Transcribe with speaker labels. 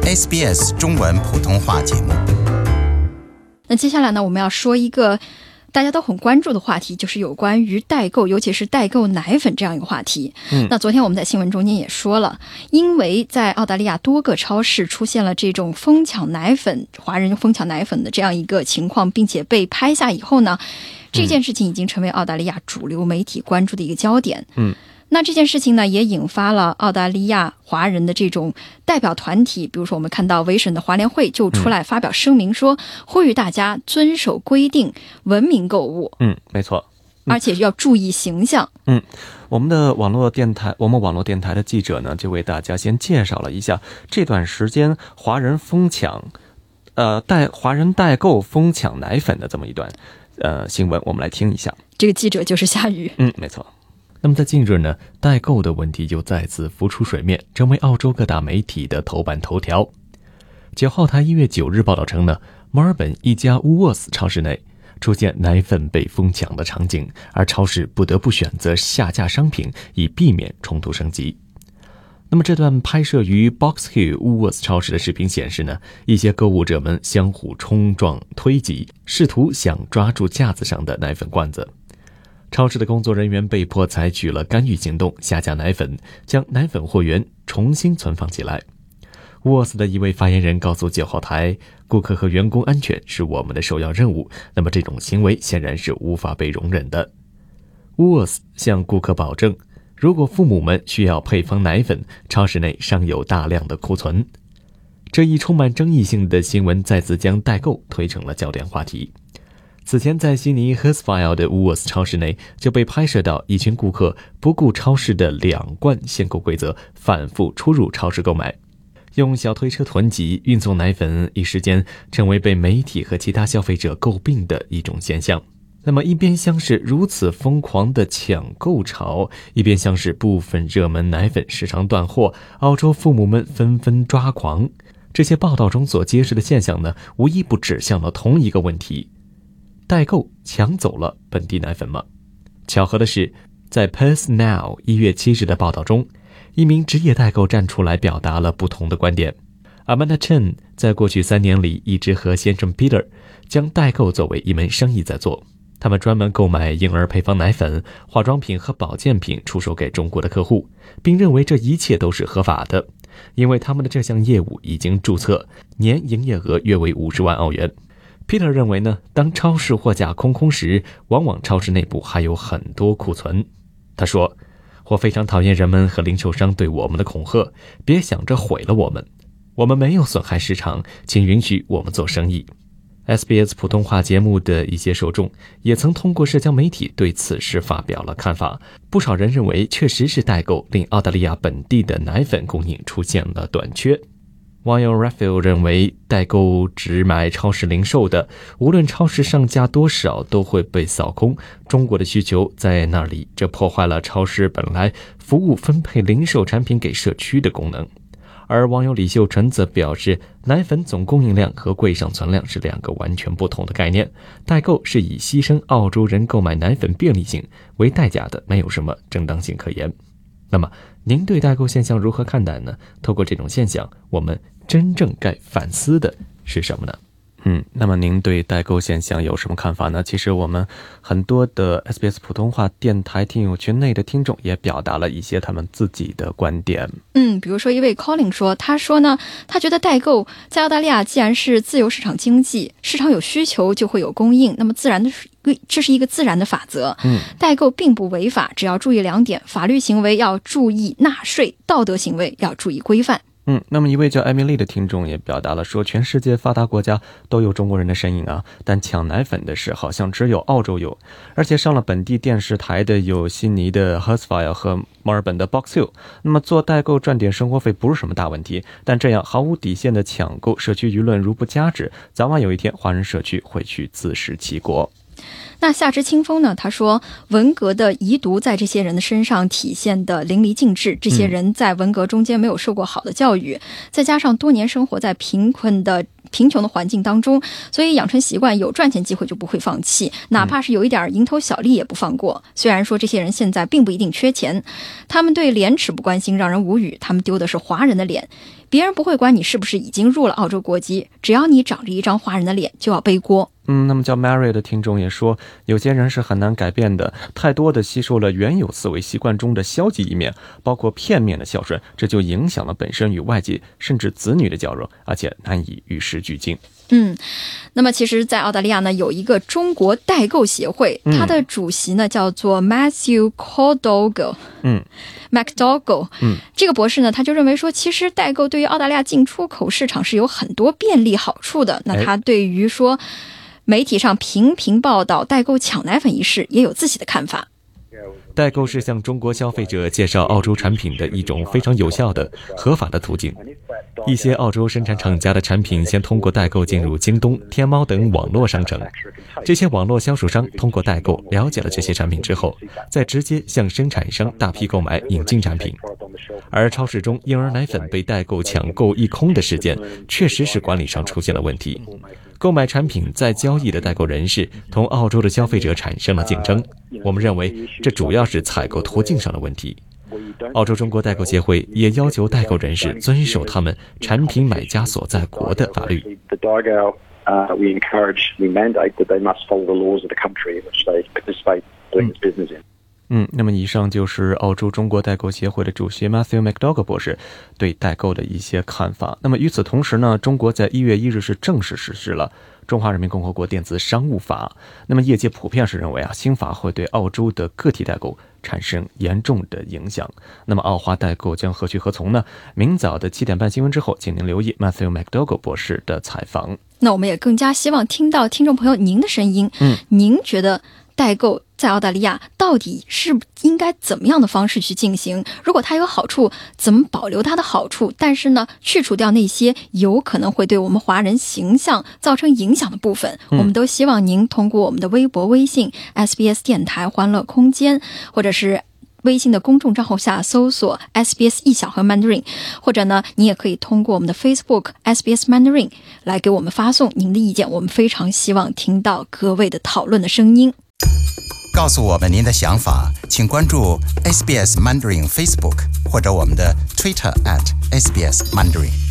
Speaker 1: SBS 中文普通话节目。
Speaker 2: 那接下来呢，我们要说一个大家都很关注的话题，就是有关于代购，尤其是代购奶粉这样一个话题。那昨天我们在新闻中间也说了，因为在澳大利亚多个超市出现了这种疯抢奶粉，华人疯抢奶粉的这样一个情况，并且被拍下以后呢，这件事情已经成为澳大利亚主流媒体关注的一个焦点。那这件事情呢，也引发了澳大利亚华人的这种代表团体，比如说我们看到维省的华联会就出来发表声明说，呼吁大家遵守规定，文明购物。
Speaker 3: 没错。
Speaker 2: 而且要注意形象。
Speaker 3: 我们网络电台的记者呢，就为大家先介绍了一下这段时间华人代购疯抢奶粉的这么一段新闻，我们来听一下。
Speaker 2: 这个记者就是夏雨。
Speaker 3: 没错。那么在近日呢，代购的问题就再次浮出水面，成为澳洲各大媒体的头版头条。9号台1月9日报道称呢，墨尔本一家 Woolworths 超市内出现奶粉被疯抢的场景，而超市不得不选择下架商品，以避免冲突升级。那么这段拍摄于 Box Hill Woolworths 超市的视频显示呢，一些购物者们相互冲撞推挤，试图想抓住架子上的奶粉罐子。超市的工作人员被迫采取了干预行动，下架奶粉，将奶粉货源重新存放起来。沃斯的一位发言人告诉9号台，顾客和员工安全是我们的首要任务，那么这种行为显然是无法被容忍的。沃斯向顾客保证，如果父母们需要配方奶粉，超市内尚有大量的库存。这一充满争议性的新闻再次将代购推成了焦点话题。此前在悉尼 Hurstville 的 Woolworths 超市内就被拍摄到一群顾客不顾超市的2贯限购规则，反复出入超市购买，用小推车囤积运送奶粉，一时间成为被媒体和其他消费者诟病的一种现象。那么一边像是如此疯狂的抢购潮，一边像是部分热门奶粉市场断货，澳洲父母们纷纷抓狂。这些报道中所揭示的现象呢，无一不指向了同一个问题：代购抢走了本地奶粉吗？巧合的是，在 Perth Now 1月7日的报道中，一名职业代购站出来表达了不同的观点。Amanda Chen 在过去3年里一直和先生 Peter 将代购作为一门生意在做，他们专门购买婴儿配方奶粉、化妆品和保健品出售给中国的客户，并认为这一切都是合法的，因为他们的这项业务已经注册，年营业额约为50万澳元。Peter 认为呢，当超市货架空时，往往超市内部还有很多库存。他说，我非常讨厌人们和零售商对我们的恐吓，别想着毁了我们，我们没有损害市场，请允许我们做生意。SBS 普通话节目的一些受众也曾通过社交媒体对此事发表了看法，不少人认为确实是代购令澳大利亚本地的奶粉供应出现了短缺。网友 Raphael 认为，代购只买超市零售的，无论超市上架多少都会被扫空，中国的需求在那里，这破坏了超市本来服务分配零售产品给社区的功能。而网友李秀纯则表示，奶粉总供应量和柜上存量是2个完全不同的概念，代购是以牺牲澳洲人购买奶粉便利性为代价的，没有什么正当性可言。那么您对代购现象如何看待呢？透过这种现象，我们真正该反思的是什么呢？那么您对代购现象有什么看法呢？其实我们很多的 SBS 普通话电台听友群内的听众也表达了一些他们自己的观点。
Speaker 2: 比如说一位 Colin 说，他说呢，他觉得代购在澳大利亚既然是自由市场经济，市场有需求就会有供应，那么这是一个自然的法则。代购并不违法，只要注意2点：法律行为要注意纳税，道德行为要注意规范。
Speaker 3: 那么一位叫艾米丽的听众也表达了说，全世界发达国家都有中国人的身影啊，但抢奶粉的事好像只有澳洲有，而且上了本地电视台的有悉尼的 Hurstville 和墨尔本的 Box Hill， 那么做代购赚点生活费不是什么大问题，但这样毫无底线的抢购，社区舆论如不加止，早晚有一天华人社区会去自食其果。
Speaker 2: 那夏之清风呢，他说文革的遗毒在这些人的身上体现的淋漓尽致，这些人在文革中间没有受过好的教育，再加上多年生活在贫穷的环境当中，所以养成习惯，有赚钱机会就不会放弃，哪怕是有一点蝇头小利也不放过。虽然说这些人现在并不一定缺钱，他们对廉耻不关心让人无语，他们丢的是华人的脸， 别人不会管你是不是已经入了澳洲国籍，只要你长着一张华人的脸就要背锅。
Speaker 3: 那么叫 Mary 的听众也说，有些人是很难改变的，太多的吸收了原有思维习惯中的消极一面，包括片面的孝顺，这就影响了本身与外界甚至子女的交融，而且难以与时俱进。
Speaker 2: 那么其实在澳大利亚呢，有一个中国代购协会，它的主席呢叫做 Matthew McDougall。这个博士呢，他就认为说，其实代购对于澳大利亚进出口市场是有很多便利好处的。那他对于说媒体上频频报道代购抢奶粉一事也有自己的看法。
Speaker 3: 代购是向中国消费者介绍澳洲产品的一种非常有效的合法的途径。一些澳洲生产厂家的产品先通过代购进入京东、天猫等网络商城，这些网络销售商通过代购了解了这些产品之后，再直接向生产商大批购买引进产品。而超市中婴儿奶粉被代购抢购一空的事件，确实是管理上出现了问题。购买产品再交易的代购人士同澳洲的消费者产生了竞争，我们认为这主要是采购途径上的问题。澳洲中国代购协会也要求代购人士遵守他们产品买家所在国的法律。那么以上就是澳洲中国代购协会的主席 Matthew McDougall 博士对代购的一些看法。那么与此同时呢，中国在1月1日是正式实施了中华人民共和国电子商务法。那么业界普遍是认为新法会对澳洲的个体代购产生严重的影响。那么澳华代购将何去何从呢？明早的7点半新闻之后，请您留意 Matthew McDougall 博士的采访。
Speaker 2: 那我们也更加希望听到听众朋友您的声音。您觉得代购在澳大利亚到底是应该怎么样的方式去进行？如果它有好处，怎么保留它的好处？但是呢，去除掉那些有可能会对我们华人形象造成影响的部分。我们都希望您通过我们的微博、微信 SBS 电台欢乐空间，或者是微信的公众账号下搜索 SBS 一小和 Mandarin， 或者呢，你也可以通过我们的 Facebook SBS Mandarin 来给我们发送您的意见。我们非常希望听到各位的讨论的声音。
Speaker 1: 告诉我们您的想法，请关注 SBS Mandarin Facebook 或者我们的 Twitter @SBS Mandarin。